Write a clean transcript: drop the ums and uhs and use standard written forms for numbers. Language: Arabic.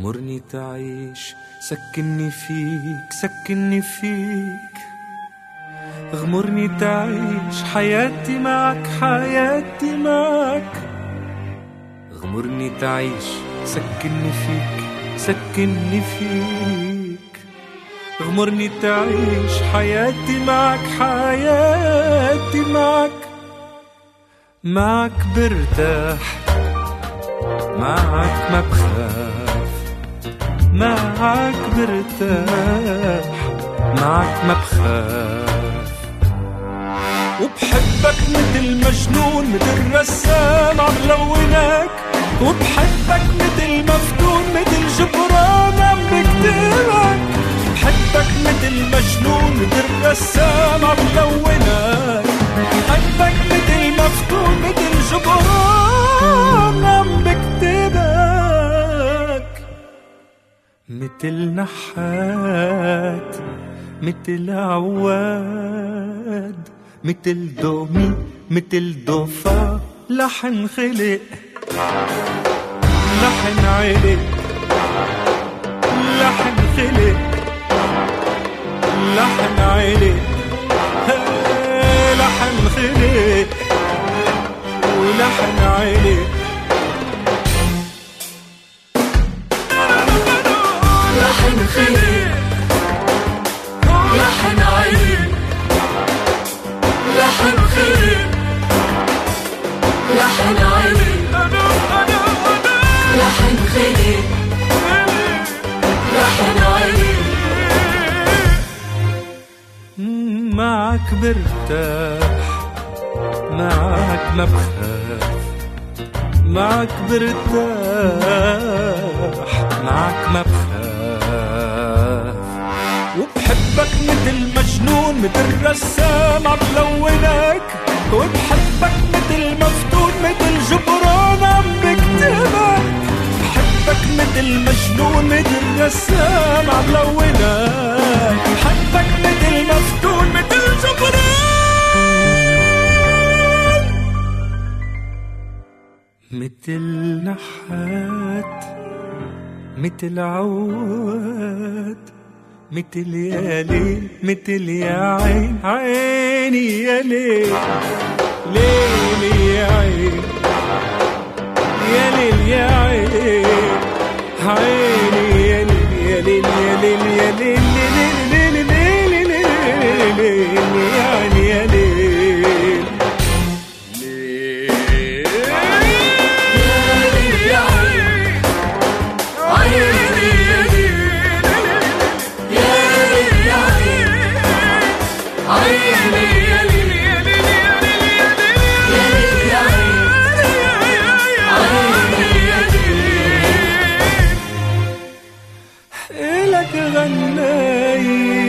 اغمرني تعيش، سكنني فيك سكنني فيك، اغمرني تعيش حياتي معك حياتي معك، اغمرني تعيش سكنني فيك سكنني فيك، اغمرني تعيش حياتي معك حياتي معك، معك برتاح معك ما بخاف، معك برتاح معك ما بخاف، وبحبك مثل مجنون مثل رسام عم لونك، وبحبك مثل مفتون مثل جبران عم بكتبك، بحبك مثل مجنون مثل رسام عم لونك، بحبك مثل مفتون مثل جبران عم بكتبك، مثل نحات مثل عواد مثل دومي مثل دوفا، لحن خلق لحن علق لحن خلق لحن علق لحن خلق ولحن علق، لحن خلق لحن علق لحن خلق لحن علق لحن خلق لحن علق، معك برتاح معك ما بخاف، معك برتاح معك ما بخاف، وبحبك مثل مجنون مثل رسام عم لونك، وبحبك مثل مفتون مثل جبران عم بكتبك، بحبك مثل مجنون مثل رسام عم لونك، بحبك مثل مفتون مثل جبران مثل نحات مثل عواد مثل يا ليل مثل يا عين عيني يا ليل ليلي يا عين يا ليل يا عين عيني يا ليل يا ليل يا ليل يا ليل يا عيني يا ليل إلك غنيت